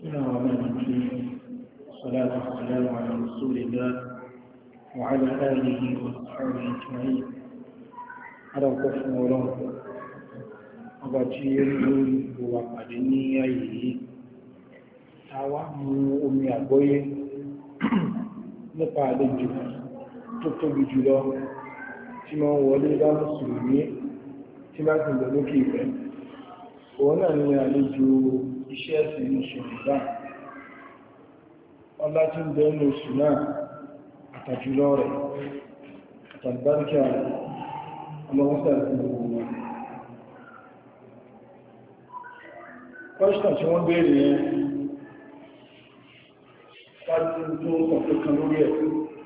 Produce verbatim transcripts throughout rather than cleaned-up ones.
بسم الله الرحمن الرحيم والصلاة والسلام على رسول الله وعلى آله وصحبه أجمعين على الكفر والله أبتير وقدني أيه àwọn omi àgbọ́yé nípa àlejò tó tóbi jùlọ tí wọ́n wọlé bá mùsùlùmí tí bá ti lọ lókè ìfẹ́ òun náà ni àlejò iṣẹ́ ẹ̀sìn ìṣòro ọlá tí ń bẹ ní oṣù náà àtàjùlọ rẹ̀ àtàlùbáríkà ọlọ́wọ́sà ìgbòho wọn. kọ́ṣítà tí wọ́n béèrè yẹn láti tó ọ̀pẹ́ kan lórí ẹ̀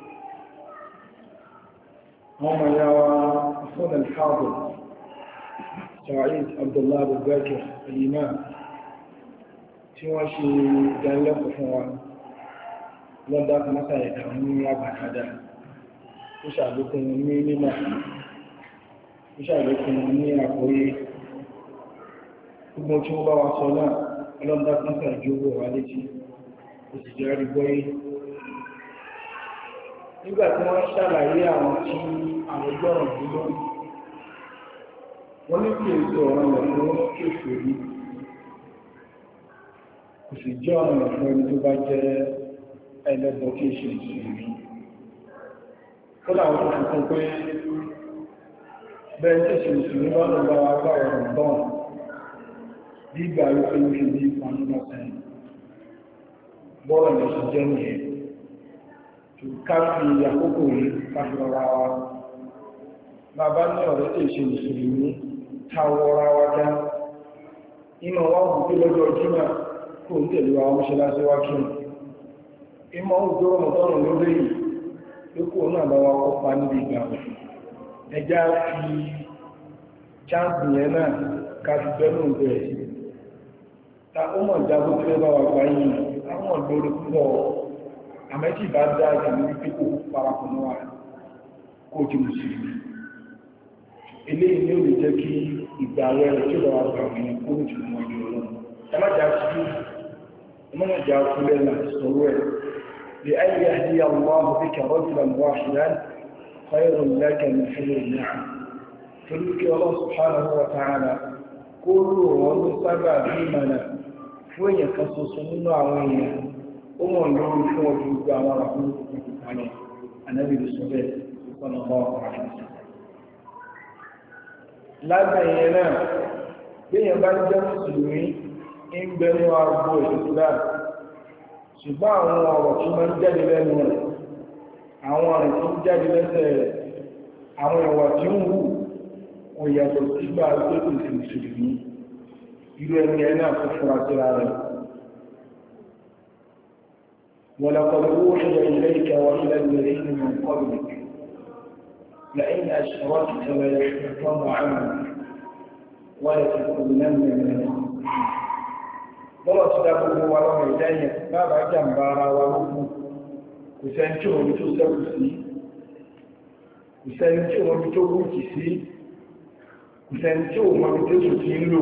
wọ́n mọ̀ ya wa fún al-Hafiz Sa'id Abdullah Abubakar al-Imam tí wọ́n ṣe ìdánilẹ́kọ̀ọ́ fún wa lọ́dá kọmọ́sà ìdàmú ní àgbàdàdà ó ṣàlékún ní mímọ̀ ó ṣàlékún ní àkóyé gbogbo tí wọ́n bá wa sọ náà lọ́dá kọmọ́sà ìjọba wà létí ó sì jẹ́ rí gbọ́yé nígbà tí wọ́n ṣàlàyé àwọn tí àwọn gbọ́ràn bí lórí wọ́n ní kí èso ọ̀rọ̀ rẹ̀ fún kéfèé rí kò sì jẹ́ ọ̀nà fún ẹni tó bá jẹ́ ẹlẹ́bọ̀ kí ṣe ìsinmi ó láwọn tó fún pé bẹ́ẹ̀ tí ṣe ìsinmi bá lọ bá wá bá ọ̀rọ̀ bọ́n bí ìgbà rí pé ó fi ní ìpanu lọ́sẹ̀ bọ́ọ̀lù lè ṣe jẹ́ nìyẹn tó ká fi àkókò rí ká fi rọra wa bàbá ní ọ̀rẹ́ tí ṣe ìsinmi táwọ́ra wa já inú wa wù pé lọ́jọ́ jímọ̀ kò ń tẹ̀lé wa wọ́n ṣe lásíwájú ìmọ̀ òjò ọmọdọ́rùn ló lè lókò náà bá wa kópa níbi ìgbà ẹjá fi chánsì yẹn náà ká fi bẹ́lú bẹ̀rẹ̀ ta ó mọ̀ jábó tí ó bá wà gbá yìí àwọn lórí púpọ̀ àmẹ́tì bá dá ìjọba wípé kó parapọ̀ náà kó jí mùsùlùmí eléyìí ni ó lè jẹ́ kí ìgbà rẹ̀ tí ó bá wà gbà wọn kó ní jù mọ́ ìjọ lọ́nà ẹ má jà sí ẹ má jà fúnlẹ̀ láti sọ̀rọ̀ ẹ̀ لأن يهدي الله بك رجلا واحدا خير لك من حمر النعم فلك الله سبحانه وتعالى كل ومن سبع بمنا فوين يكسس من عوية ومن يوم فوق جوجا ورحمه الله النبي بالصلاة صلى الله عليه وسلم لا بينا بين بعض المسلمين إن بنوا أربو الإسلام ṣùgbọ́n àwọn ọ̀rọ̀ tí wọ́n ń jáde lẹ́nu rẹ̀ àwọn ọ̀rọ̀ tí ń jáde lẹ́sẹ̀ rẹ̀ àwọn ìwà tí ń wù wọ́n yàtọ̀ sígbà gbẹ́kùn sí ìṣòrí irú ẹni ẹni àfúnfúnra síra rẹ̀ ولقد أوحي إليك وإلى الذين من قبلك لئن أشركت ليحبطن عملك ولتكونن من الخاسرين bọ́lọ̀ ti dá gbogbo wa lọ́mọ ìdáyẹ̀ bàbá jàmbá ara wa lókù kò sẹ́ni tí òun tó sẹ́kù sí kò sẹ́ni tí òun tó wúkì sí kò sẹ́ni tí òun mọ́bí tó sùn sí ń lò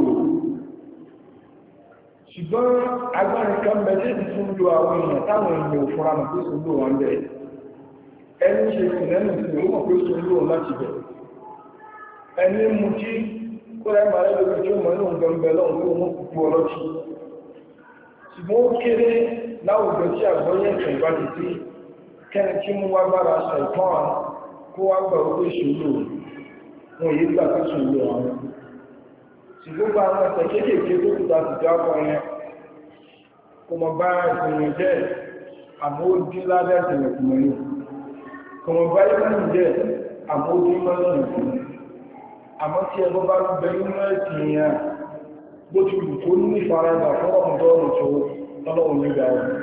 ṣùgbọ́n agbárin kan mẹ́tẹ́ẹ̀dì fún lo àwọn èèyàn táwọn èèyàn ò fúnra mọ̀ pé sùn lò wọn bẹ̀ ẹni ṣe sì lẹ́nu sí ó mọ̀ pé sùn lò láti bẹ̀ ẹni mú tí kó rẹ̀ máa lórí tí ó mọ̀ ní òun gbẹ̀mbẹ̀ lọ́wọ́ tó mú púpọ̀ ọlọ́tí ṣùgbọ́n ó kéré láwùjọ tí àgbọ́yẹ̀ ẹ̀sẹ̀ ìbá ti tí kẹ́ni tí mú wá gbára ṣàìtàn kó wá gbà ó pé ṣòlò wọn èyí gbà pé ṣòlò àwọn ṣùgbọ́n bá àwọn ẹ̀sẹ̀ kéékèèké tó kúta sì já kọ yẹn kò mọ̀ bá ìpìnlẹ̀ jẹ́ àmójú ládẹ́ ìpìnlẹ̀ kùnmọ̀lú kò mọ̀ bá ìpìnlẹ̀ jẹ́ àmójú mọ́sùn ìpìnlẹ̀ àmọ́ tí ẹgbọ́ bá ń bẹ nínú ẹ̀sìn yẹn bó ti wù kó ní ìfaradà fún ọmọdọ́rùn tó lọ́lọ́run ní ìgbà wọn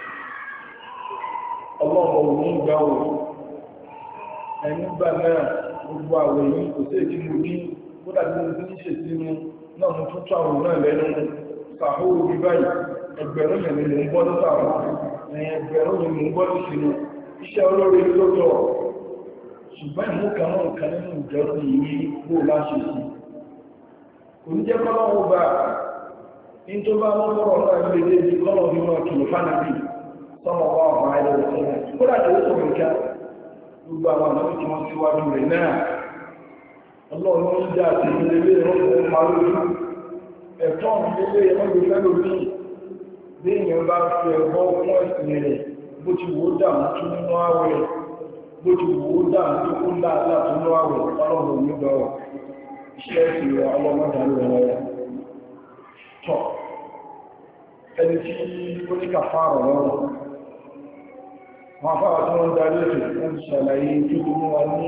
ọlọ́run ní ìgbà wọn ẹni gbà náà gbogbo àwẹ̀ yìí kò sí èdè mú ní kódà bí mo ní ṣe sínú náà mo tún tó àwọn náà lẹ́nu sàhóòrò bí báyìí ẹgbẹ̀rún yẹn ni mò ń bọ́ ní sàhóòrò ẹ̀yìn ẹgbẹ̀rún yẹn mò ń bọ́ ní sínú iṣẹ́ olóore lọ́tọ̀ ṣùgbọ́n ìmú kan náà kan nínú ìjọsìn yìí bó láṣẹ sí kò ní jẹ́ kọ́lọ́wọ́ bá in tó bá wọ́n fọ́rọ̀ náà lè dé bí kọ́lọ̀ bí wọ́n kìlọ̀ fánàbí sọ́mọ̀ wá ọ̀pá ilẹ̀ òṣèlú kódà tó sọ nǹkan gbogbo àwọn àmọ́ tí wọ́n síwájú rẹ̀ náà ọlọ́run ní ìjà àti ìdílé ìrọ́pọ̀ parí ẹ̀tọ́ ìdílé ẹgbẹ́ lórí bí èèyàn bá fi ẹ̀bọ́ fún ẹ̀sìn rẹ̀ bó ti wò ó dàmú tún nínú àwẹ̀ bó ti wò ó dàmú tó kó láàlá tó nínú àwẹ̀ ọlọ́run nígbà ọ̀ iṣẹ́ ẹ̀sìn rẹ̀ ọlọ́mọdà lọ́wọ́ tọ́ ẹni tí ó ní kàfàrọ̀ lọ́rọ̀ wọn afáwà tí wọ́n darí ètò wọ́n ti ṣàlàyé tó tó mú wa ní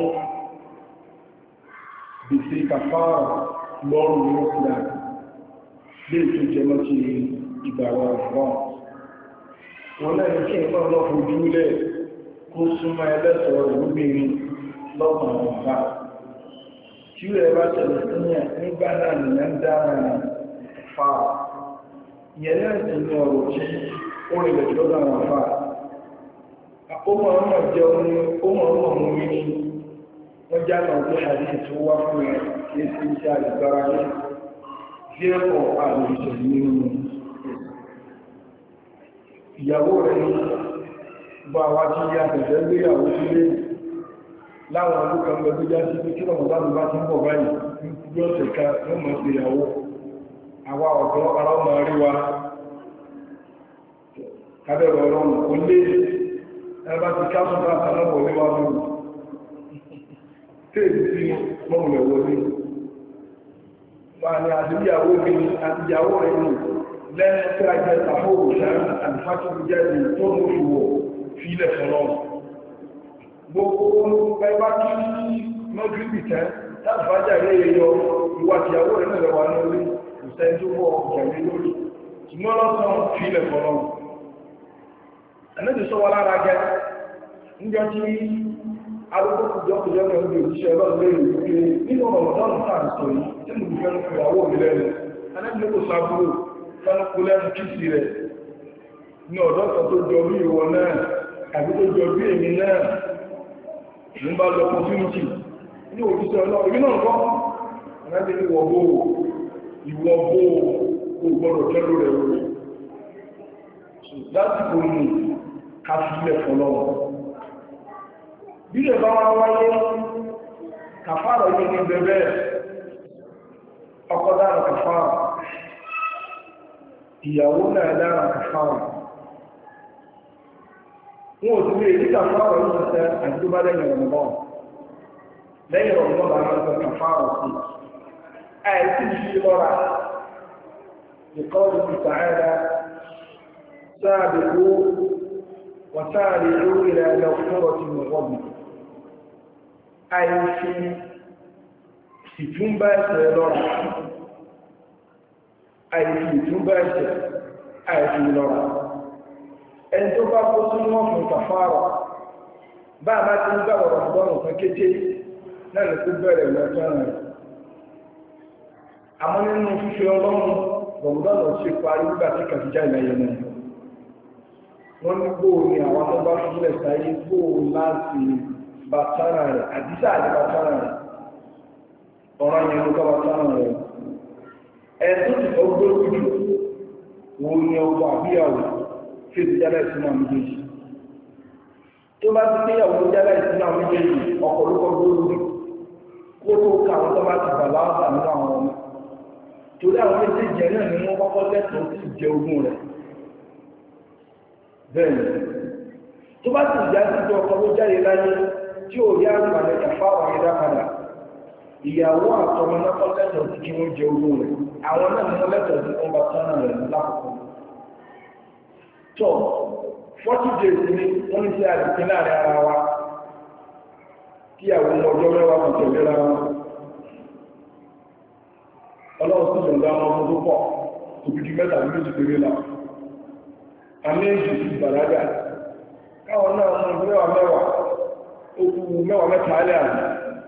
gbèsè kàfàrọ̀ lọ́rùn ní ọkùnrin lè tó jẹ mọ́ ti ìgbàwọ̀ ọ̀fọ́n wọn lẹ́nu kí ẹ̀kọ́ lọ fojú lẹ̀ kó súnmọ́ ẹlẹ́sọ̀rọ̀ rẹ̀ lóbìnrin lọ́gbọ̀n ọ̀fà tí rẹ̀ bá tẹ̀lẹ̀ síyàn nígbà náà nìyẹn dára fa ìyẹn náà sì ní ọ̀rọ̀ tí ó rìnlẹ̀ lọ́dọ̀ àwọn afá ó mọ̀ ọmọ jẹun ní ó mọ̀ ọmọ mú mi ní wọ́n já náà tó àdíṣẹ́ tó wá fún ẹ̀ kí é sí iṣẹ́ àdìgbára ní díẹ̀kọ̀ àlòṣẹ̀ nínú ìyàwó rẹ̀ ní bá wá tí yá tẹ̀fẹ́ gbéyàwó sílé láwọn olúkan gbẹ̀gbẹ̀ já sí pé kí lọ́mọ̀ bá bá ti ń bọ̀ báyìí ní ọ̀sẹ̀ ká ní ọmọ sí ìyàwó àwa ọ̀dọ́ ara ọmọ rí wa kábẹ̀rẹ̀ ọlọ́run kò lé ẹbá ti ká sọ́dá àtàlọ́wọ̀ ní wá lórí tèèdì sí mọ́mùlẹ̀ wọlé wà ní àdíyàwó mi àdíyàwó rẹ̀ ní lẹ́nu tí a jẹ́ tàbóòrò ṣáàrùn àdìfàtìkú jáde tó mú ìwọ̀ fílẹ̀ fọ́lọ́run gbogbo ẹbá kí mọ́gíríbì tẹ́ láàbájá ilé yọ ìwà tìyàwó rẹ̀ náà lẹ́wà ní orí ìsẹ́ tó wọ́ ọ̀gẹ̀rẹ̀ lórí ṣùgbọ́n lọ́sàn fílẹ̀ fọ́lọ́run ẹ̀nẹ́bì sọ wà lára gẹ́ níjọ́ tí alùpùpùjọ́kùjọ́ náà ń bí òṣìṣẹ́ ọlọ́run wípé nínú ọ̀rọ̀mọ̀dọ́nù tàà sọ yìí tí mo fẹ́ ń fi àwọ̀ mi lẹ́nu ẹ̀nẹ́bì ló kò sábúrò fẹ́nukú lẹ́nu kìsì rẹ̀ ní ọ̀dọ́ kan tó jọ bí ìwọ náà àbí tó jọ bí èmi náà ní bá lọ opportunity ní òṣìṣẹ́ ọlọ́run èmi náà kọ́ ẹ̀nẹ́bì ní ìwọ̀ bó ìwọ̀ bó kò gbọ́dọ̀ tẹ́lú rẹ̀ rẹ̀ lásìkò ní káfílẹ̀ fọ́lọ́wọ́ bí lè bá wá wáyé kàfàrọ̀ yìí ní bẹ̀bẹ̀ ọkọ dára kàfàrọ̀ ìyàwó náà dára kàfàrọ̀ wọn ò tún lè rí kàfàrọ̀ yìí sẹ́ àdúgbà lẹ́yìn ọ̀nà lẹ́yìn ọ̀nà bá wọn sọ kàfàrọ̀ sí àìsí ìṣí lọ́ra ìkọ́lù ìtàhẹ́rẹ́ سابقوا وسارعوا إلى مغفرة من ربكم أي في ستون باسة لورا أي في ستون باسة أي في لورا أن تبقى قصنوا في كفارة بعد ما تنبع رمضان فكتي نحن كبير المكان أما نحن في رمضان رمضان وشفاري باتك في جاينا يمين wọ́n ní gbóò ní àwọn tó bá fílẹ̀ sáyé gbóò láti bàtánà rẹ̀ àdísà àti bàtánà rẹ̀ ọ̀rọ̀ yẹn ló bá bàtánà rẹ̀ ẹ̀tọ́ ti tó gbó jù wo ní ọgbà àbíyàwó tí ó ti jálẹ̀ ìsinmi àmì méjèèjì tó bá ti kéyàwó jálẹ̀ ìsinmi àmì méjèèjì ọ̀pọ̀lọpọ̀ gbóòrò kó tó ká àwọn tó bá ti bà láàbà nínú àwọn ọmọ torí àwọn méjèèjì náà ni wọ́n kọ́kọ́ lẹ́tọ̀ọ́ sí ìjẹ ogún rẹ̀ bẹ́ẹ̀ni tó bá ti ìjà sí ọkọ̀ ló jáde láyé tí ó yá àgbàlẹ̀ kàfàwà ìdápadà ìyàwó àtọmọ náà lẹ́tọ̀ọ́ sí kí wọ́n jẹ ogún rẹ̀ àwọn náà ni wọ́n lẹ́tọ̀ọ́ sí wọ́n bá tánà rẹ̀ lápapọ̀ tọ́ forty days ni wọ́n ní sí àdìsí láàrin ara wa kí àwọn ọmọ ọjọ́ mẹ́wàá kò tẹ̀lé ra wọn ọlọ́run sì lòdà ọmọ tó pọ̀ òbíjú mẹ́ta ní méjì péré la àmẹ́jì ìbàlágà káwọn náà mú mẹ́wàá mẹ́wàá okú mẹ́wàá mẹ́ta alẹ́ àmì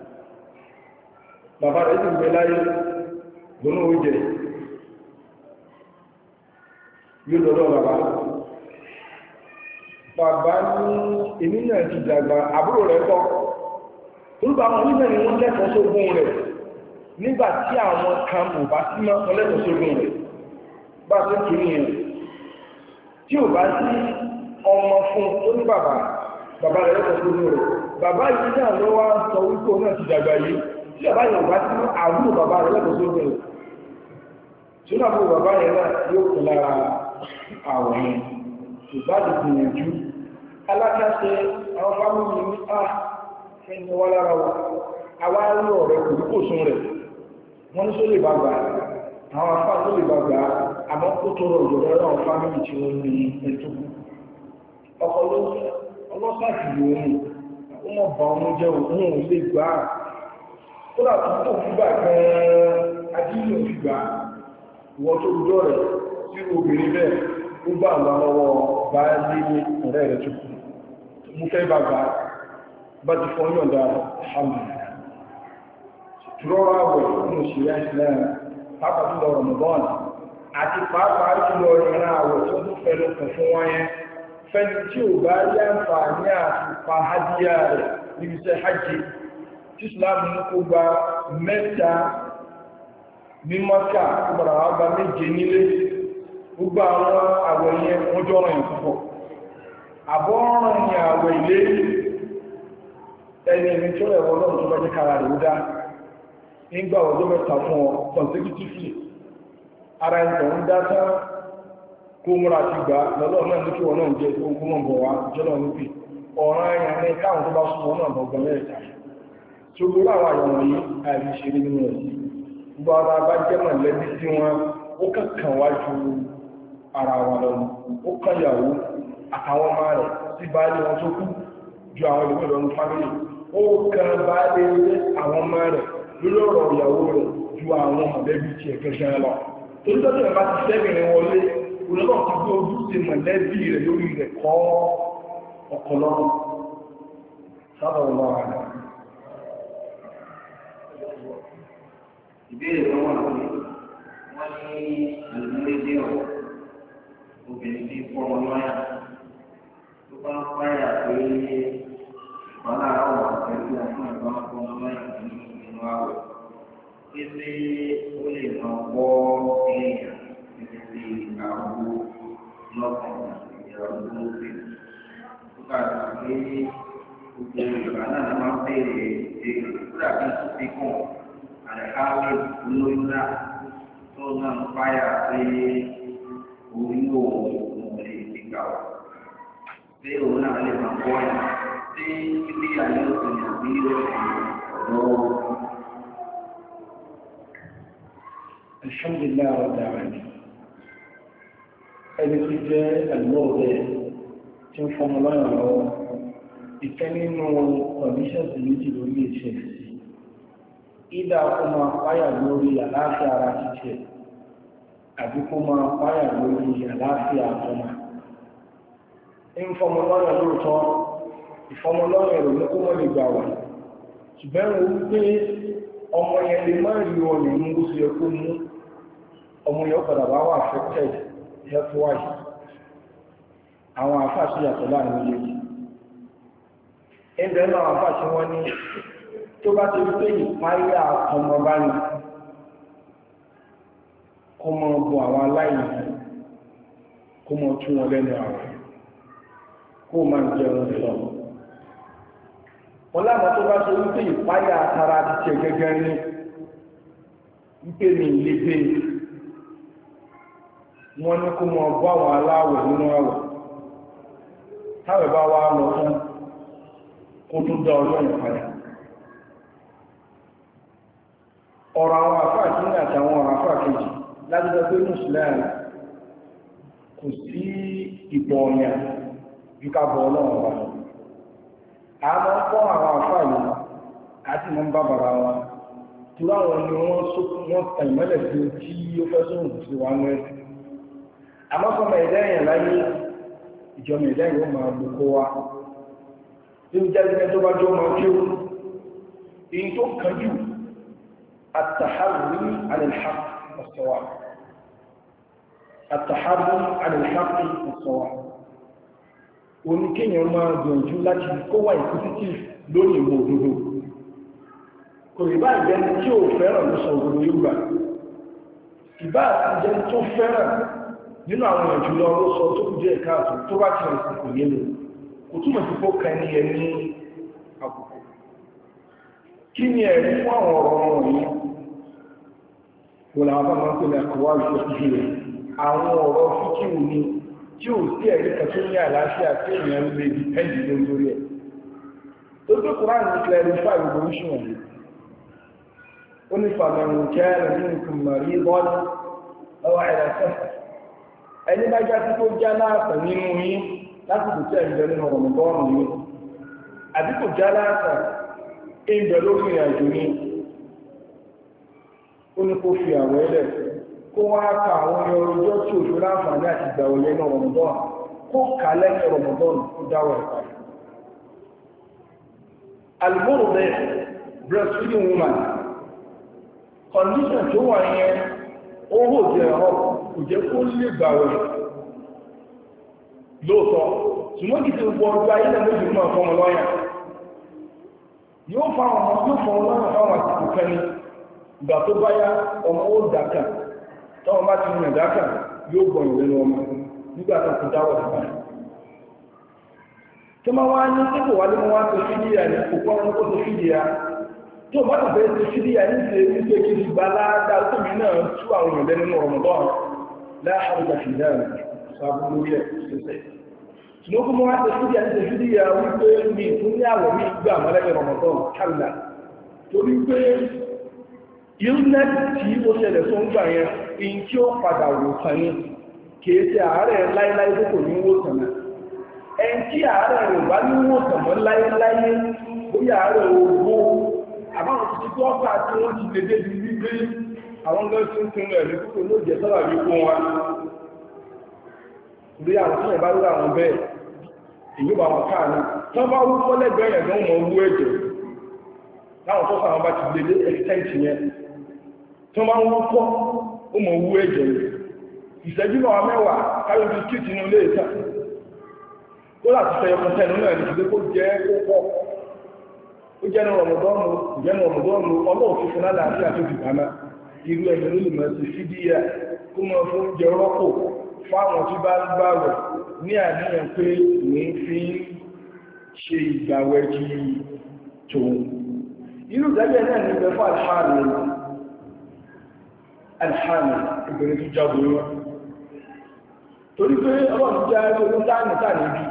bàbá rẹ̀ sì ń bẹ láyé lónà oúnjẹ yóò lọ́dọ̀ bàbá bàbá ní èmi náà ti dàgbà àbúrò rẹ̀ kọ́ orúkọ àwọn onímọ̀ ni wọ́n lẹ́tọ̀ọ́ sógún rẹ̀ nígbà tí àwọn kan kò bá sí mọ́ wọn lẹ́tọ̀ọ́ sógún rẹ̀ bá tó kìí yẹn tí ò bá sí ọmọ fún tó ní bàbá bàbá rẹ̀ lọ́pọ̀ tó ní rẹ̀ bàbá yìí náà ló wá sọ wípé náà ti dàgbà yìí tí bàbá yìí ò bá sí àbúrò bàbá rẹ̀ lọ́pọ̀ tó ní rẹ̀ tí ó náà fún bàbá yẹn náà yóò kó lára àwọ̀ yẹn ṣùgbọ́n àti gbìyànjú alákàṣe àwọn fámìlì ní à ẹni wá lára wa àwa rí ọ̀rẹ́ kò ní kò sún rẹ̀ wọ́n ní só lè bá gbà àwọn afá tó lè bá gbà àmọ́ kó tó rọ̀ ìjọba àwọn fámìlì tí wọ́n ní ẹ̀tọ́ ọkọ̀ ló ọlọ́sàtì lòun ó mọ̀ bá ọmọ jẹ́ òun ò lè gbà á kó dà tó tó fúgbà gan-an adílé ò fi gbà á ìwọ́n tó rújọ́ rẹ̀ sí obìnrin bẹ́ẹ̀ ó bá àwọn lọ́wọ́ bá lé ọ̀rẹ́ rẹ̀ tó kù mú fẹ́ bá gbà bá ti fọ́ yọ̀ǹda alhamdulillah tùrọ́rọ̀ àwẹ̀ nínú ṣìyà islam pàápàá jùlọ Ramadan àti pàápàá jùlọ ìran àwẹ̀ tó tó fẹ́ lókun fún wọn yẹn fẹ́ni tí ò bá rí àǹfààní àti pa hajjá rẹ̀ níbi iṣẹ́ hajji tí islam ní kó gba mẹ́ta ní Mákà tó bàrà wá gba méje nílé gbogbo àwọn àwẹ̀ yẹn wọ́n jọ ọ̀rọ̀ yẹn púpọ̀ àbọ̀ ọ̀rọ̀ yẹn àwẹ̀ ilé ẹni ẹni tí ó rẹ̀ wọ́n lọ́nà tó bá jẹ́ kára rẹ̀ ó dá nígbà ọjọ́ mẹ́ta fún ọ consecutively ara ẹ̀ntọ̀ ń dá tán kó múra ti gbà lọ́lọ́ náà ní kí wọ́n náà jẹ́ ogun mọ̀ bọ̀ wá jọ́lọ́ nípi ọ̀ràn ẹ̀yàn ní káwọn tó bá súnmọ́ náà bọ̀ gbọ́n mẹ́ta tí ó gbóró àwọn àyọ̀wọ̀n yìí àìrí ṣe nínú ẹ̀ gbogbo ara bá jẹ́ mọ̀lẹ́bí tí wọ́n ó kàn wá ju ara wa lọ́nu ó kàn yàwó àtàwọn ọmọ rẹ̀ sí báyìí wọn tó kú ju àwọn ìlú ìlọ́nu fámílì ó kàn bá lé àwọn ọmọ rẹ̀ lórí ọ̀rọ̀ ìyàwó rẹ̀ ju àwọn mọ̀lẹ́bí tí ẹ̀kẹ́ ṣẹ́ lọ. torí tọ́jú ẹ̀ bá ti sẹ́bìnrin wọlé olóòrùn ti gbé ojú sí mọ̀lẹ́bí rẹ̀ lórí rẹ̀ kọ́ ọ̀kọ̀lọ́rùn sábà wọn wà rẹ̀. ìbéèrè tó wà lórí wọ́n ní àlùmọ́lẹ́dẹ́ ọ̀rọ̀ obìnrin tí fọ́ ọmọ lọ́yà tó bá ń páyà pé ìpàdé àwọn àpẹẹrẹ àti ìbá fọ́ ọmọ lọ́yà nínú àwẹ̀ pépé ó lè máa wọ́ èèyàn títí sí àgbo lọ́kàn ìyàwó lókè tó bá ti pé gbogbo ìgbà náà máa ń béèrè èèrè tó dàbí ìsìnkú àlẹ́káwé olóyún náà tó náà ń páyà pé orí òun lè ti gbà wá pé òun náà lè máa bọ́ ẹ̀ tí ibi àyè òsì àbí ọ̀dọ́. alhamdulillah rabbil alamin ẹni tó jẹ́ àlùmọ́ọ̀dẹ́ tí ń fọmọ lọ́yàn lọ́wọ́ ìkẹ́ nínú conditions méjì lórí ìṣẹ̀lẹ̀ sí ìdá kó máa páyà lórí àlàáfíà ara títẹ̀ àbí kó máa páyà lórí àlàáfíà àtọ́mà ń fọmọ lọ́yàn lóòótọ́ ìfọmọ lọ́yàn rò ní kó mọ́ lè gbà wà ṣùgbọ́n ó wípé ọmọ yẹn lè má rí ọyàn mú bó ṣe yẹ kó mú ọmọ yẹn padà bá wà affected health wise àwọn àfáàṣì yàtọ̀ láàrin méjèèjì ẹgbẹ́ náà àfáàṣì wọ́n ní tó bá ti rí pé ìpáyà ọmọ bá ní kó mọ́ bọ àwọn aláìní kó mọ́ tún wọn lẹ́nu àwẹ̀ kó máa jẹun rẹ̀ lọ wọ́n láwọn tó bá ṣe wípé ìpáyà tara ti tẹ̀ gẹ́gẹ́ ní wípé ní ilé gbé wọ́n ní kó mọ́ bọ́ àwọn aláwẹ̀ nínú àwẹ̀ táwẹ̀ bá wá lọ fún kó tún dá ọlọ́run padà ọ̀rọ̀ àwọn àfáà tí ní àtàwọn ọ̀rọ̀ àfáà kejì lájúdọ́ pé mùsùlùmí kò sí ìbọ̀ ọ̀yà ju ká bọ̀ ọlọ́run wà lọ àmọ́ kọ́ àwọn àfáà yìí àti mọ́ ń bá bàrà wọn tí láwọn ni wọ́n wọ́n tẹ̀mọ́lẹ̀ sí tí ó fẹ́ sóhùn sí wa ní ẹ̀sìn àmọ́ fọmọ ẹ̀dá èèyàn láyé ìjọba ẹ̀dá èèyàn ó máa lò kó wa tí ó jẹ́ ẹgbẹ́ tó bá jọ máa kí ó èyí tó kàn jù التحري على الحق والصواب التحري على الحق والصواب oníkéèyàn máa gbìyànjú láti kó wà inquisitive lórí ìmọ̀ òdodo kò rí bá ìgbẹ́ni tí ó fẹ́ràn ló sọ òdodo yóò gbà ìbá àtijẹ́ tó fẹ́ràn nínú àwọn èèyàn jùlọ ló sọ tó kù jẹ́ ìkáàtò tó bá ti rìn kò yé lò kò túmọ̀ sí kó kan ní ẹni àkókò kí ni ẹ̀rí fún àwọn ọ̀rọ̀ wọ̀nyí kò làwọn bá máa ń pè ní àkọwà ìfòsíjì rẹ̀ àwọn ọ̀rọ̀ fíkìwù ni tí ò sí ẹ̀rí kan tó ní àlàáfíà tí èèyàn lè dìpẹ́ǹdì lórí ẹ̀ tó tó kúrán ní clarify gbogbo oríṣi wọ̀nyí ó ní fàmìlì kẹ́rin ní ìkùnmọ̀rí bọ́ọ̀lù ọwọ́ ẹ̀rẹ́sẹ̀ ẹni bá já sí tó já láàpẹ̀ nínú yín lásìkò tí ẹ̀ń bẹ nínú ọ̀rọ̀mọ̀bọ́ọ̀nù yìí àbí kò já láàpẹ̀ ń bẹ lórí ìrìnàjò ní ó ní kó fi àwọn ẹlẹ̀ kó wá ka àwọn ọjọ́ tí òṣù láǹfààní àti ìgbà òye náà ọ̀rọ̀mọ̀bọ́ọ̀nù kó kà lẹ́yìn ọ̀rọ̀mọ̀bọ́ọ̀nù kó dáwọ̀ ẹ̀ka alùmọ́rù bẹ́ẹ̀ breastfeeding woman condition tó wà yẹn ó hò jẹ́ ọ̀rọ̀ kò jẹ́ kó lè gbàwẹ̀ lóòtọ́ ṣùgbọ́n kìí gbogbo ọjọ́ ayé lẹ́nu ìlú náà fọmọ lọ́yà yóò fa ọmọ yóò fọmọ lọ́yà fáwọn àsìkò kẹni ìgbà tó bá yá ọmọ ó dákà tọ́wọ́n bá ti rìn dákà yóò gbọ̀n ìlẹ́nu ọmọ nígbà tó kò dáwọ̀ nípa tó máa wá ní tí kò wá lé mọ́ wá tó fídíà ní kò kọ́ ọmọ kó tó fídíà tó bá tàbí tó fídíà ní ṣe ní pé kí ìgbà láàdá tó mi náà tú àwọn èèyàn lẹ́nu ọmọdọ́n láàárọ̀ ìgbà sábú lórí ẹ̀ ṣẹṣẹ́ ṣùgbọ́n kó mọ́ wá tó fídíà ní ṣe fídíà wípé mi fún ní àwọ̀ mi gbà mọ́lẹ́gbẹ̀ ọmọdọ́n kálà torí pé illness tí ó ṣẹlẹ̀ tó ń gbà yẹn in tí ó padà wò sàn ní kìí ṣe àárẹ̀ láíláí tó kò ní wò sàn náà ẹn tí àárẹ̀ rẹ̀ bá ní wò sàn mọ́ láíláí bóyá àárẹ̀ ogbó àbáwọn ti tó ọ́pàá tí wọ́n ti lè débi wípé àwọn gẹ́sùn tún rẹ̀ ní kúrò ló jẹ́ sábà bí kó wọn rí àwọn tí wọ́n bá rí àwọn bẹ́ẹ̀ èyí bá wọn káà ní tán bá wú fọ́lẹ́gbẹ̀ẹ́ yẹn gan mọ̀ wú ẹ̀jẹ̀ láwọn tó sàwọn bá ti lè dé extent yẹn tán bá wọ́n fọ́ ó mọ̀ wú ẹ̀jẹ̀ ìṣẹ́jú náà mẹ́wàá káyọ̀ bí kí tinú lè ta tó láti fẹ́ ọkọ̀ tẹnu náà ní ṣe kó jẹ́ kó pọ̀ ó jẹ́nu ọmọdọ́nù ìjẹ́nu ọmọdọ́nù ọlọ́ọ̀fí fún aláàfíà tó dìbàmá irú ẹni ló lè máa ṣe fídíà kó mọ́ fún jẹ rọ́pò fáwọn tí bá ń gbàwẹ̀ ní àníyàn pé ní fi ṣe ìgbàwẹ̀ kí tòun irú ìdájẹ́ náà ní ìgbẹ́ fún alhàmì alhàmì ìbẹ̀rẹ̀ tó jábọ̀ wọn torí pé ọlọ́run jẹ́ olóńtàní tàní bí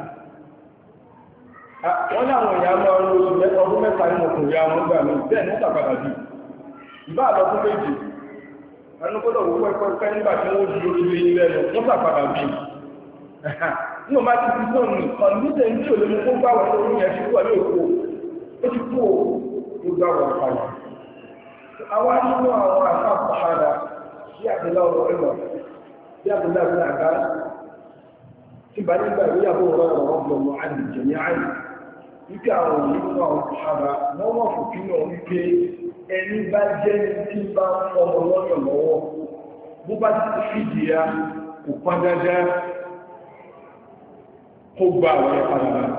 wọ́n ní àwọn èèyàn máa ń lo ọdún mẹ́ta nínú ọkùnrin àwọn ọgbà mi bẹ́ẹ̀ ní ọ̀tàpadà bí ìbá àlọ́dún méjì ẹnukọ́dọ̀ owó pẹ́pẹ́ nígbà tí wọ́n dúró sí ilé ilẹ̀ lọ wọ́n sàpadà bí ní o máa ti fi sọ́ọ̀nù kọ̀ǹdíṣẹ̀ ní tí ò lè mú kó gbàwọ̀ lórí ẹ̀ sí wà ní òkú ó ti kú ó gbàwọ̀ padà àwa nínú àwọn àṣà àpàdà sí àbílá ọ̀rọ̀ ẹ̀mọ̀ sí àbílá ọ̀rọ̀ àgbá tí bá nígbà ìyàwó ọ̀rọ̀ ọ̀rọ̀ ọ̀rọ̀ àdì jẹ̀mí àyè wípé àwọn nínú àwọn àpàdà wọ́n wọ́n fò kí náà wípé ẹni bá jẹ́ tí bá ń fọmọ lọ́yọ̀ lọ́wọ́ bó bá ti fìdí ya kò pán dáadáa kó gba àwọn ẹ̀padà náà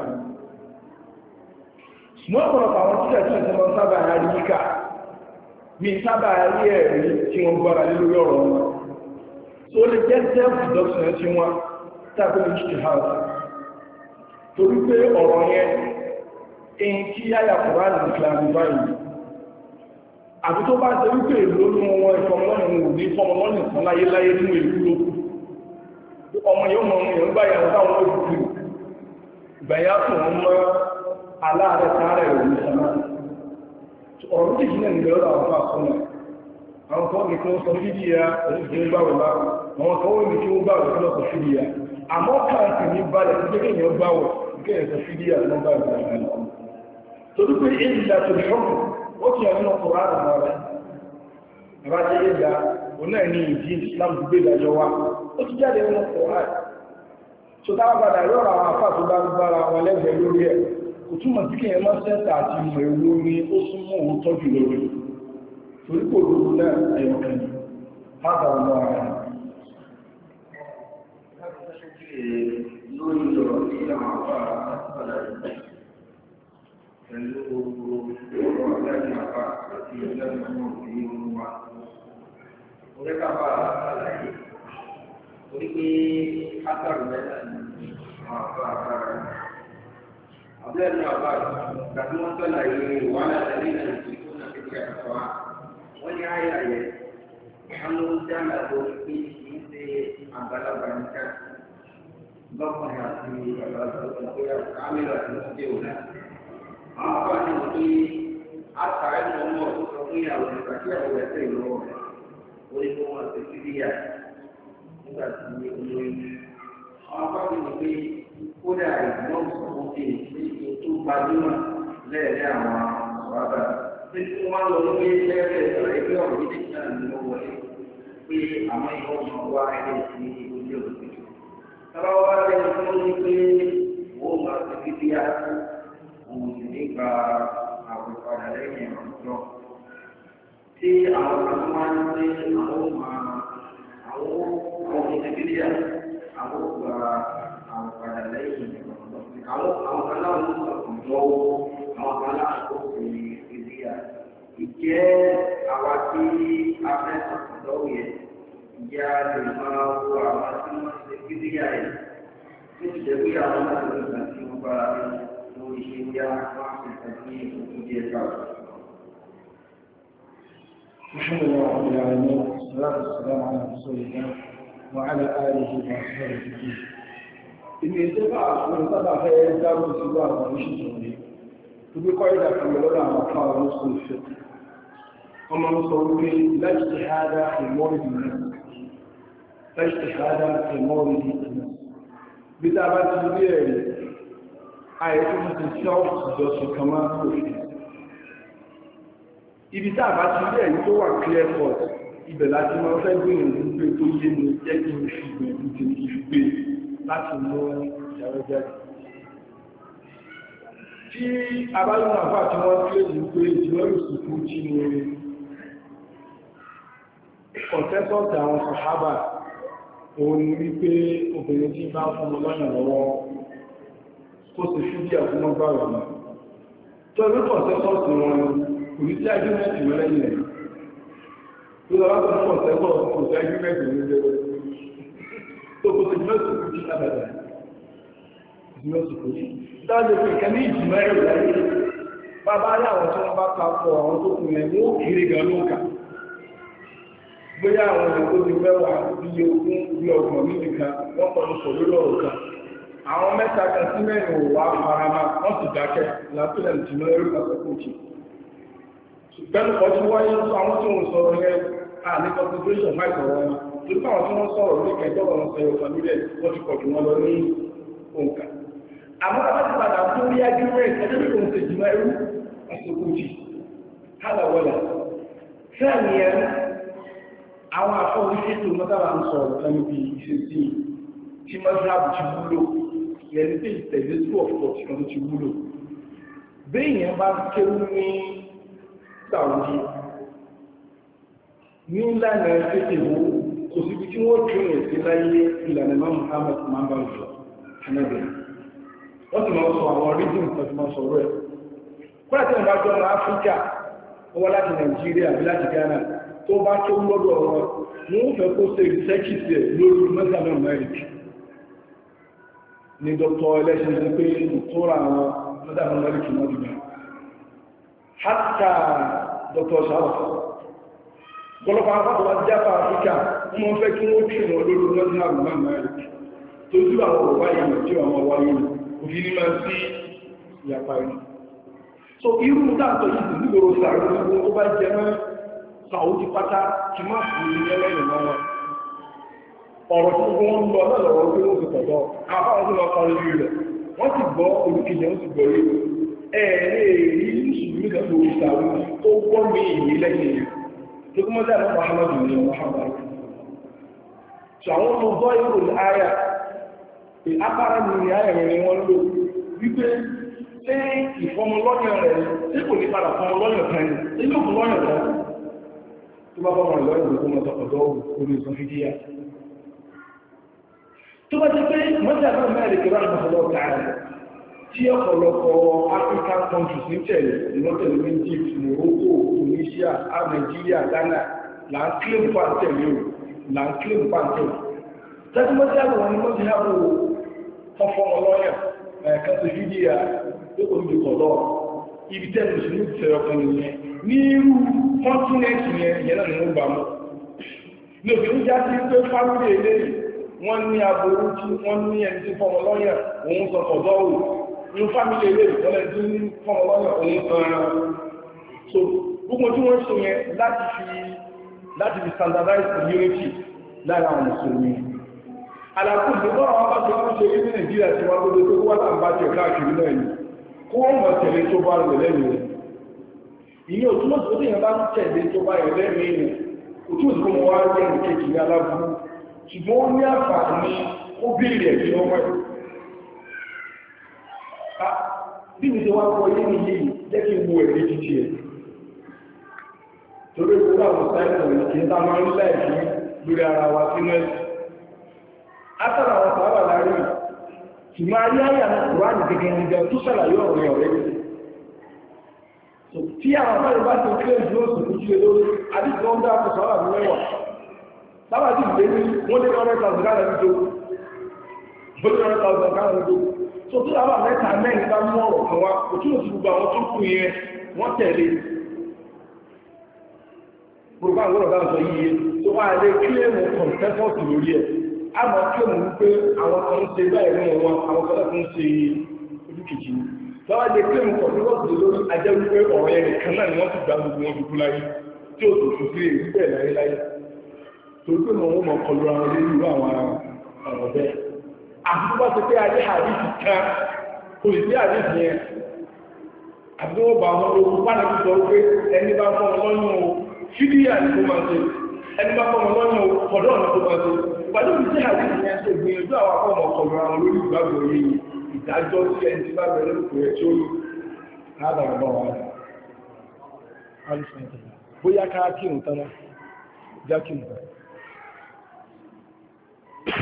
ṣùgbọ́n ọ̀pọ̀lọpọ̀ àwọn tíṣà tí ìṣẹ́ wọn sábà rí níkà bí sábà rí ẹ̀rí tí wọ́n gbára lé lórí ọ̀rọ̀ wọn tó lè jẹ́ self-deduction tí wọ́n tàbí ní ṣe house torí pé ọ̀rọ̀ yẹn èyí tí yáyà kùránì ní clarify àbí tó bá jẹ́ wípé èlò ní wọn ìfọmọlọ́nì wò ní fọmọlọ́nì kan láyé láyé nínú ìlú lókù ọmọ yóò mọ ọmọ yóò gbáyà wọn táwọn olùkú ìgbàyà fún wọn mọ́ aláàrẹ̀ tààrẹ̀ òun sọ́nà ọ̀rọ̀ tí ìjìnlẹ̀ nílẹ̀ ọ̀rọ̀ àwọn fàásọ́nà àwọn kan ní kí wọ́n sọ fídíà oníṣẹ́ gbáwẹ̀ bá àwọn kan wọ́n ní kí wọ́n gbáwẹ̀ kí wọ́n sọ fídíà àmọ́ káàkiri ní balẹ̀ tí jẹ́ kéèyàn gbáwẹ̀ kéèyàn sọ fídíà tí wọ́n gbáwẹ̀ torí pé èyí ìlàtò ìṣọ́kù ó ti yàn nínú ọkùnrin àdàmà rẹ̀ àbájẹ́ ìdá òun náà ní ìdí Islam gbé ìdájọ́ wa ó ti jáde nínú ọkùnrin àdàmà tó táwọn padà yọ́ra àwọn afá tó bá ń gbára wọn lẹ́gbẹ̀ẹ́ lórí ẹ̀ kò túmọ̀ sí kéèyàn máa sẹ́ńtà àti ìmọ̀ èwo ni ó súnmọ́ òun tọ́jú lórí torí kò lóru náà ẹ̀yọ̀kan ni hábà ọmọ ara lórí ọ̀rọ̀ tí àwọn afá padà pẹ̀lú gbogbo ọ̀rọ̀ lẹ́yìn àpá àti ìlẹ́nu ọmọ òfin wa. orí kápá àlàyé orí pé átàrù mẹ́ta ní àwọn àpá àpára àbúrẹ́ ní àbá tàbí wọ́n tọ́lá yìí wàhálà tẹ̀lé ìlànà ìṣèkú náà fi jẹ́ àkọ́ wa wọ́n ní àyà yẹ àwọn dáná lórí pé kì í ṣe àgbàlagbà nìkan lọ́kùnrin àti àgbàlagbà tó ń kóyà kámẹ́rà àti ìṣẹ́ òun náà àwọn àpá ní wọ́n pé àtàrà ẹ̀mọ́ ọmọ ọ̀tún sọ fún ìyàwó nípa kí àwọn ẹ̀sẹ̀ ìlọ́wọ́ rẹ̀ orí tó wọn ti fi yà nígbà tí olóyún àwọn afáàbí ni pé kódà ìgbọ́n sọ̀rọ̀ ti ṣe ètò gbajúmọ̀ lẹ́ẹ̀lẹ́ àwọn ọ̀rọ̀ tí wọ́n lọ lórí lẹ́ẹ̀lẹ́ ìṣọ̀rọ̀ ẹgbẹ́ ọ̀rọ̀ yìí ti náà ní wọ́n wọlé pé àwọn ìwọ ọmọ wa ẹgbẹ́ sí ojú òṣèlú. sábà wá lẹ́nu tó ní pé wọ́n máa ti fi yà òun sì nígbà àwọn ìpadà lẹ́yìn ọ̀rọ̀ tí àwọn kan máa ń gbé àwọn máa àwọn àwọn ìdíbíyà àwọn gba àwọn padà lẹ́yìn àwọn àwọn kan náà ń sọ ọ̀dọ́ àwọn kan náà kò sí ìdíyà ìjẹ́ àwa tí a fẹ́ sọ̀tọ̀ yẹ ìyá lè máa wo àwọn tí wọ́n ṣe ìdíyà yẹn tó ti jẹ́ pé àwọn náà lè gbà tí wọ́n bá lórí ṣe ń yá wọ́n á sì tẹ̀lé ìfòkú díẹ̀ káàkiri. الحمد لله رب العالمين والصلاة والسلام على رسول الله وعلى آله وصحبه أجمعين. إن إتباع وإتباع في إنتاج سواء ومشي تبي قاعدة في اللغة مقام نصل الفقه. وما نصل به لا اجتهاد في مورد النفس. لا اجتهاد في مورد النفس. بتابعة البيئة آية تسعة جزء كما تقول. Ibi tá a bá ti rí ẹ̀yìn tó wà clear cut ibẹ̀ láti máa fẹ́ gbìyànjú pé tó yé mi jẹ́ kí n fi gbìyànjú tí n fi gbé láti mú ìyàwó jáde. Tí abáyọ̀ àfà tí wọ́n kílè ní pé ìjìnlẹ̀ ìsìnkú tí ní kọ̀tẹ́sọ̀tì àwọn sàhábà òun ni wípé obìnrin tí bá fún ọmọ lọ́yìn lọ́wọ́ kó sì fi bí àfúnmọ́gbà rẹ̀ mọ́. Tó ẹgbẹ́ kọ̀tẹ́sọ̀tì wọn kò ní sí ájúmẹ́tì mọ́ lẹ́yìn rẹ̀ tó lọ́wọ́ tó ń pọ̀ sẹ́kọ̀ kò sí ájúmẹ́tì ní lẹ́wọ́ tó kò sí mẹ́sùn kò sí lábàdà ìmẹ́sùn kò sí dáadé pé ìkẹ́ ní ìjìmọ́ ẹ̀rọ láyé bàbá rí àwọn tí wọ́n bá ta pọ̀ àwọn tó kù lẹ̀ wọ́n kéré gan ló ń kà bóyá àwọn èèyàn tó ti mẹ́wàá iye ogún bí ọgbọ̀n níbi kan wọ́n kọ́ ló sọ lórí ọ̀rọ̀ kan àwọn mẹ́ta kan sí mẹ́rin ò wá farama wọ́n sì dákẹ́ látọ̀lẹ̀ ìjìmọ́ ẹ̀rọ kàtàkùn bẹ́ẹ̀ni kan tí wáyé tó àwọn tí wọ́n sọ̀rọ̀ yẹn à ní concentration máa sọ̀rọ̀ wọn torí káwọn tí wọ́n sọ̀rọ̀ ní kẹjọ́ wọn sọ ẹ̀yọ̀ kan nílẹ̀ wọ́n ti pọ̀jù wọn lọ ní òǹkà àmọ́ bàbá ti padà tó rí agreement ẹjọ́ bí kò ń ṣe jùmọ̀ ẹrú àsìkò jì hálà wọlà fẹ́ẹ̀ni ẹ̀ àwọn afọ́ oríṣẹ́ tó mọ́tàlá ń sọ̀rọ̀ kan níbi ìṣesí tí mọ́tàlá ti wúlò yẹn ní ìtẹ̀lé tó ọ̀pọ̀ tí wọ́n ti wúlò bẹ́ẹ̀ yẹn bá kéwú ní Saudi ní ìlànà ẹ̀fẹ́ ìwò kò síbi tí wọ́n tí ó rẹ̀ sí láyé ìlànà Imam Muhammad máa bá jọ ẹnẹ́bẹ̀ wọ́n ti máa sọ àwọn region tàbí máa sọ rẹ̀ kúrò tí wọ́n bá jọ ọmọ Áfíríkà ó wá láti Nàìjíríà bí láti Ghana tó bá tó lọ́dọ̀ wọn wọ́n fẹ́ kó ṣe research ẹ̀ lórí mẹ́sàn-án America ní dr ẹlẹ́sìn sí pé tó ra àwọn mẹ́sàn-án America náà dìgbà hátà dr Sharaf gbọ́lọ́pàá àpapọ̀ jápa Áfíríkà wọ́n fẹ́ kí wọ́n tún wọn lórí lọ́dún àrùn Amẹ́ríkà tó jú àwọn ọ̀wá ìmọ̀ tí àwọn wáyé òfin ní máa sí ìyàpá inú so irú dáàtọ̀ yìí sí nígboro sàárù gbogbo tó bá jẹ mọ́ Saudi pátá kí má fún ní ẹlẹ́yìn náà ọ̀rọ̀ tó gbogbo wọn lọ lọ́lọ́rọ̀ pé wọ́n ti tọ̀tọ̀ àbáwọn tó lọ kọ lórí rẹ̀ wọ́n ti gbọ́ olùkejì wọ́n ti gbọ́ rí ẹ̀ẹ́rẹ́ ìlú kan lórí sàárù tó gbọ́ mi ìní lẹ́yìn rẹ̀ tó kí mọ́lá ẹ̀mọ́ Muhammadu ní Muhammadu so àwọn ọmọ bọ́ ìrò àyà pé apára ní àyà rẹ̀ wọ́n lò wípé ṣé ìfọmọlọ́yàn rẹ̀ tí kò ní padà fọmọlọ́yàn kan ní ilé òfúnlọ́yàn kan tó bá fọmọ ìlọ́yìn tó mọ́ tọkọ̀dọ́ orí ìsọ fídíà tó bá ti pé mọ́lá ẹ̀mọ́ mẹ́rin kìrọ̀ àmọ́sọ̀lọ́ káàrẹ̀ tí ọ̀pọ̀lọpọ̀ African countries ní tẹ̀lé ìlọ́tẹ̀lé Egypt, Morocco, Tunisia, Nigeria, Ghana là ń kílèmù pàǹtẹ̀lé o là ń kílèmù pàǹtẹ̀lé tẹ́tí mọ́tí àbò wọn ni mọ́tí àbò ọ̀fọ̀ ọlọ́yà ẹ̀ka tó fi díà tó kò ní kọ̀dọ̀ ibi tẹ́lẹ̀ mùsùlùmí ti fẹ́rẹ̀ ọkùnrin yẹn ní irú kọ́ńtínẹ́ǹtì yẹn ìyẹn náà ni wọ́n gbà mọ́ ní òfin já sí pé fámílì eléyìí wọ́n ní aburú tí wọ́n ní ẹni tí fọmọ lọ́yà òun sọ kọ̀dọ̀ ò ní fámílì eléyìí wọ́n lẹ́ni tí fọmọ lọ́yà òun kan so gbogbo tí wọ́n ṣe yẹn láti fi láti fi standardize community lára àwọn mùsùlùmí àlàkù ìgbọ́n àwọn bá ti wọ́n ṣe rí ní nàìjíríà tí wọ́n gbogbo tó wọ́n là ń bá tẹ̀ káàkiri náà ni kó wọ́n mọ̀ tẹ̀lé tó bá rẹ̀ lẹ́nu rẹ̀ ìyẹn òtúmọ̀ tó yẹn bá ń tẹ̀lé tó bá rẹ̀ lẹ́nu rẹ̀ òtúmọ̀ tó mọ̀ wá jẹ́ ìkejì ní aláburú ṣùgbọ́n ó ní àǹfààní ó béèrè ẹ̀bí lọ́wọ́ ẹ̀ bí mi ti wá kọ yé mi yìí jẹ́ kí n wo ẹ̀rí títí ẹ̀ torí ìwúrọ̀ àwọn sáyẹ̀nsì rẹ̀ kì í ta máa ń láìpẹ́ lórí ara wa sínú ẹ̀sìn látara àwọn sábà lárí ṣùgbọ́n ayé ayé àwọn kùránì gẹ́gẹ́ ní jẹ́ tó ṣàlàyé ọ̀rẹ́ ọ̀rẹ́ tí àwọn afẹ́rẹ́ bá ti kílẹ̀ ìlú òsì kú jílé lórí àdìsí wọn dá àkọsọ àwọn àmì mẹ́wàá sábà tí ìgbé ní wọ́n lé ọ̀rẹ́ tàbí káàrẹ̀ ní tó wọ́n lé ọ̀rẹ́ tàbí káàrẹ̀ ní tó so tó dábà mẹ́ta mẹ́rin bá mú ọ̀rọ̀ kan wá kò túnbọ̀ sí gbogbo àwọn tó kù yẹn wọ́n tẹ̀lé gbogbo àwọn ọ̀rọ̀ dáńsọ yìí tó wá lé kílẹ̀ mọ̀ kọ̀ǹtẹ́fọ́ọ̀sì lórí ẹ̀ a mọ̀ kí òun wípé àwọn kan ń ṣe báyìí ní wọn àwọn kan láti ń ṣe ojúkejì lọ́wọ́ jẹ́ kí òun kọ̀ sí wọ́n lórí ajẹ́ wípé ọ̀rọ̀ yẹn nìkan náà ni wọ́n ti gba gbogbo wọn dúdú láyé tí ó tòkù sí èyí bẹ́ẹ̀ láyé láyé torí pé wọn mọ̀ kọlu ara lórí irú àwọn ọ̀rọ̀ bẹ́ẹ̀ àti tó bá ti pé ajé àdìsí kan kò lè sí àdìsí yẹn àti tó bá wọn lórí pàdé sọ pé ẹni bá fọ́ wọn lọ́yún o fídíà ni kò máa ṣe ẹni bá fọ́ wọn lọ́yún o kọ̀dọ̀ ni kò máa ṣe pàdé ìdí àdìsí yẹn ṣe gbìyànjú àwọn akọ́mọ kọlu ara lórí ìgbàgbọ́ yìí ìdájọ́ sí ẹni tí bá bẹ̀rẹ̀ lókè ẹ̀ tí ó lò ládàá bá wà rẹ̀ bóyá ká kí n tánà já kí n tánà